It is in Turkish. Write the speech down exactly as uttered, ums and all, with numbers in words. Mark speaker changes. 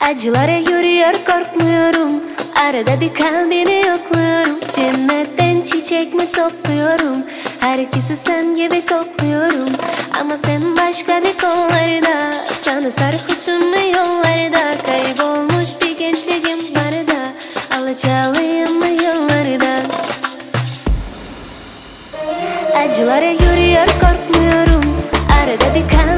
Speaker 1: Acılara yürüyor korkmuyorum. Arada bir kalbini yokluyorum. Cennetten çiçek mi topluyorum? Herkesi sen gibi kokluyorum. Ama sen başka bir kollarda. Sana sarhoşum mu yollarda? Kaybolmuş bir gençliğim var da. Alacağlıyım mı yollarda? Acılara yürüyor korkmuyorum. Arada bir kalbini